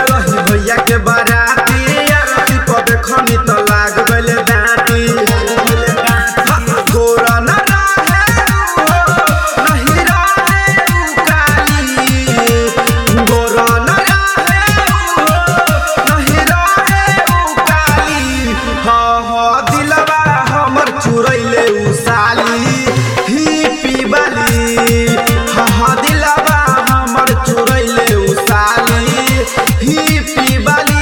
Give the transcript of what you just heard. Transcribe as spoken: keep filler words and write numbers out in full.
रही भैया के बाराती आरती को देखनी तो लाग गइले दांती गोरा न रहे नहीं रहे काली गोरा न रहे नहीं रहे काली हाँ हाँ दिलवा हमर चुरैले उ साली ही पीबाली हाँ हाँ दिलवा हमर चुरैले उ साली ही पीबाली।